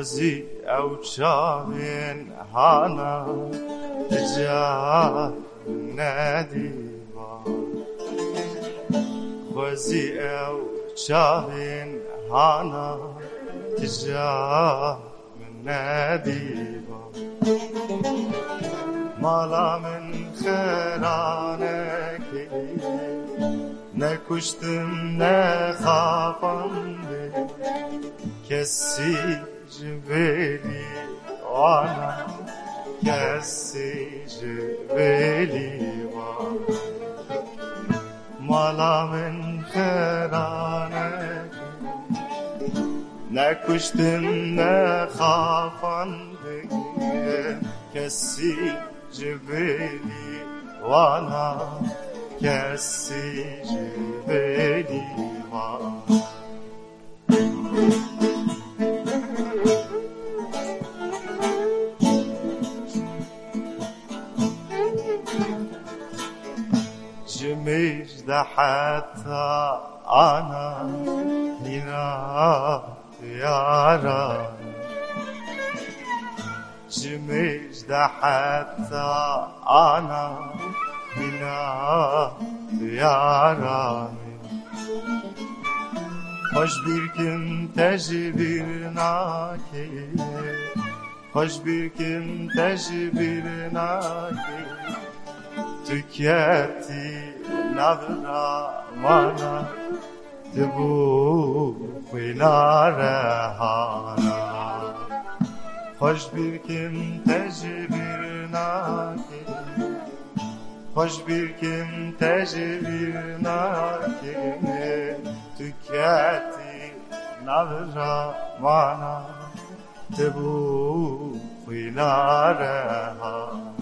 خوزی او چاوین هانا تجاه ندیوا خوزی او چاوین هانا تجاه ندیوا مالا من خیرانکی نکشتم نخافم کسی جبلی وانا کسی جبلی وانا مالا من خیرانه نکشتم نخافم کسی جبلی وانا کسی جبلی وانا جمجد حتى أنا هنا يارا جمجد حتى أنا هنا يارا خوش birkim tecbir naki خوش birkim tecbir naki tüketi navra mana debu finare hana خوش birkim tecbir naki خوش birkim tecbir naki tüketi navra mana debu finare hana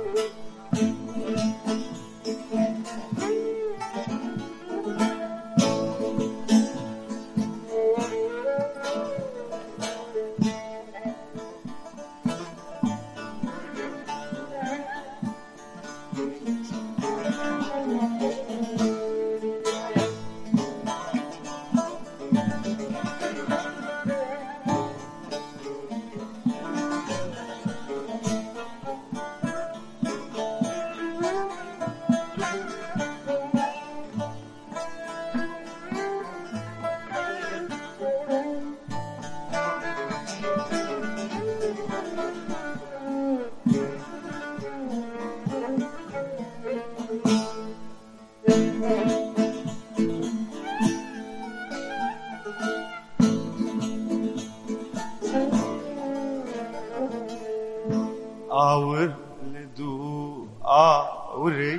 آور لدو آوری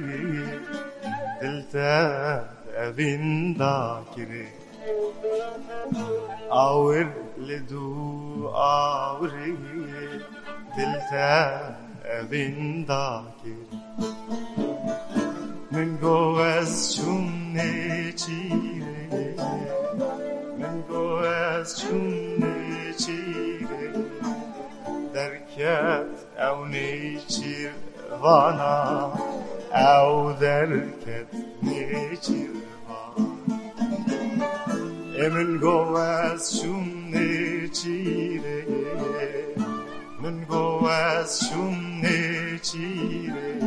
دلتا اوین داکری آور لدو آوری دلتا اوین داکری من گو از چون چیره من گو از چون چیره درکت او نیچیر وانا او درکت نیچیر وانا من گو از شون نیچیره من گو از شون نیچیره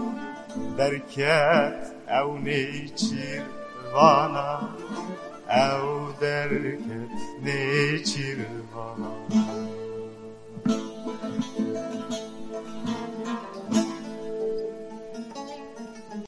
درکت او نیچیر وانا او درکت نیچیر وانا